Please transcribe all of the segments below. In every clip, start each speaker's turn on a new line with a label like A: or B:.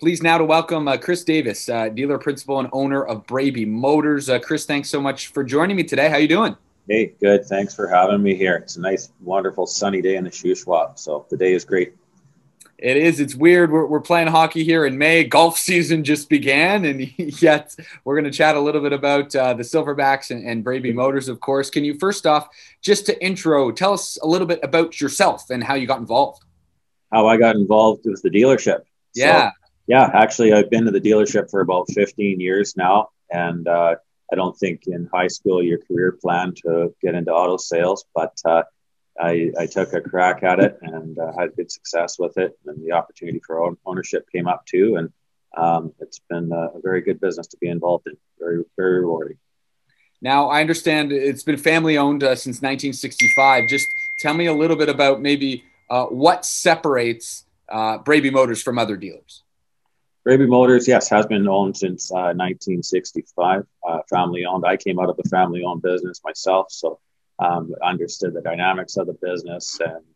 A: Pleased now to welcome Chris Davis, dealer, principal, and owner of Brabey Motors. Chris, thanks so much for joining me today. How you doing?
B: Hey, good. Thanks for having me here. It's a nice, wonderful, sunny day in the Shuswap. So the day is great.
A: It is. It's weird. We're playing hockey here in May. Golf season just began, and yet we're going to chat a little bit about the Silverbacks and Brabey Motors, of course. Can you first off, just to intro, tell us a little bit about yourself and how you got involved?
B: How I got involved with the dealership. So,
A: Yeah.
B: yeah, actually, I've been to the dealership for about 15 years now. And I don't think in high school your career plan to get into auto sales, but I took a crack at it and had good success with it. And the opportunity for ownership came up too. And it's been a very good business to be involved in. Very, very rewarding.
A: Now, I understand it's been family owned since 1965. Just tell me a little bit about maybe what separates Brabey Motors from other dealers.
B: Brabey Motors, yes, has been owned since 1965, family owned. I came out of a family owned business myself, so understood the dynamics of the business and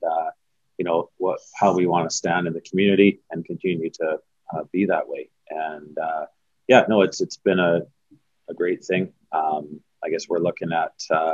B: how we want to stand in the community and continue to be that way. And it's been a great thing. I guess we're looking at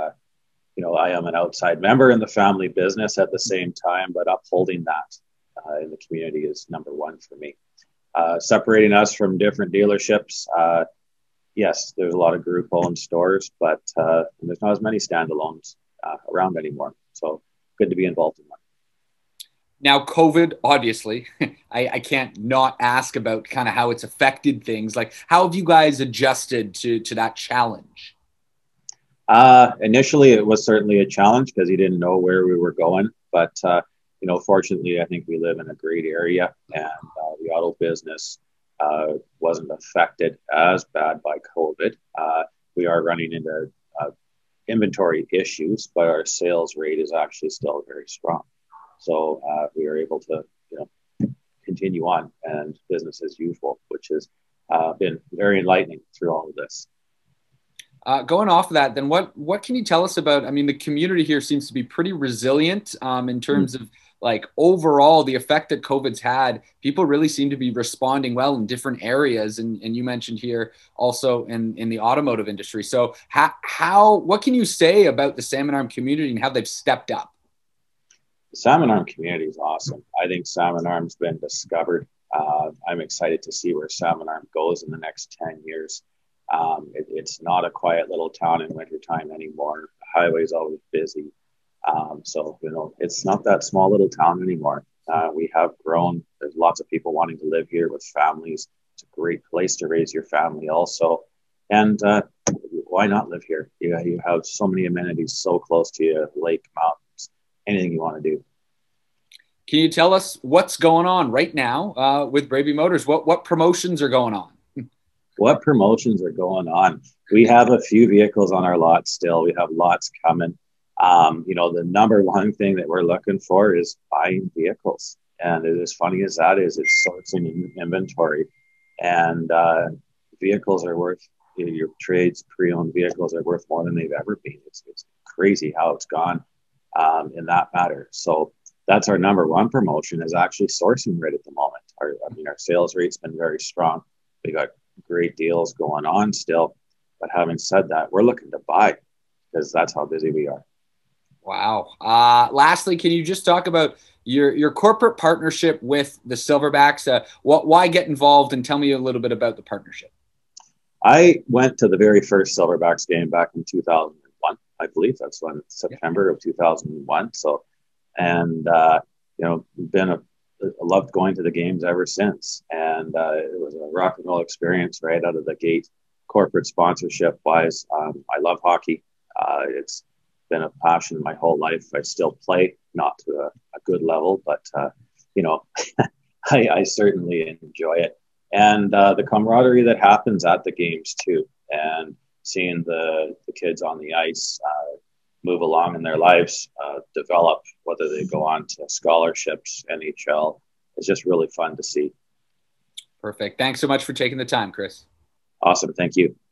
B: I am an outside member in the family business at the same time, but upholding that in the community is number one for me. Separating us from different dealerships, yes, there's a lot of group-owned stores, but there's not as many standalones around anymore. So good to be involved in that.
A: Now, COVID, obviously, I can't not ask about kind of how it's affected things. Like, how have you guys adjusted to that challenge?
B: Initially, it was certainly a challenge because you didn't know where we were going, but fortunately, I think we live in a great area, and the auto business wasn't affected as bad by COVID. We are running into inventory issues, but our sales rate is actually still very strong. So we are able to, continue on and business as usual, which has been very enlightening through all of this.
A: Going off of that, then what can you tell us about? I mean, the community here seems to be pretty resilient in terms of like overall the effect that COVID's had. People really seem to be responding well in different areas, and you mentioned here also in the automotive industry. So what can you say about the Salmon Arm community and how they've stepped up?
B: The Salmon Arm community is awesome. I think Salmon Arm's been discovered. I'm excited to see where Salmon Arm goes in the next 10 years. It's not a quiet little town in wintertime anymore. The highway's always busy. It's not that small little town anymore. We have grown. There's lots of people wanting to live here with families. It's a great place to raise your family also. And why not live here? You have so many amenities so close to you, lake, mountains, anything you want to do.
A: Can you tell us what's going on right now with Brabey Motors? What promotions are going on?
B: What promotions are going on? We have a few vehicles on our lot still. We have lots coming. The number one thing that we're looking for is buying vehicles. And as funny as that is, it's sourcing inventory. And vehicles are worth, your trades, pre-owned vehicles are worth more than they've ever been. It's crazy how it's gone in that matter. So that's our number one promotion is actually sourcing right at the moment. Our sales rate's been very strong. We got great deals going on still. But having said that, we're looking to buy because that's how busy we are.
A: Wow. Lastly, can you just talk about your corporate partnership with the Silverbacks? Why get involved, and tell me a little bit about the partnership?
B: I went to the very first Silverbacks game back in 2001. I believe that's when September of 2001. So, and loved going to the games ever since. And it was a rock and roll experience right out of the gate. Corporate sponsorship wise, I love hockey. It's been a passion my whole life. I still play, not to a good level, but I certainly enjoy it. And the camaraderie that happens at the games too, and seeing the kids on the ice move along in their lives, develop, whether they go on to scholarships, NHL, it's just really fun to see.
A: Perfect. Thanks so much for taking the time, Chris.
B: Awesome. Thank you.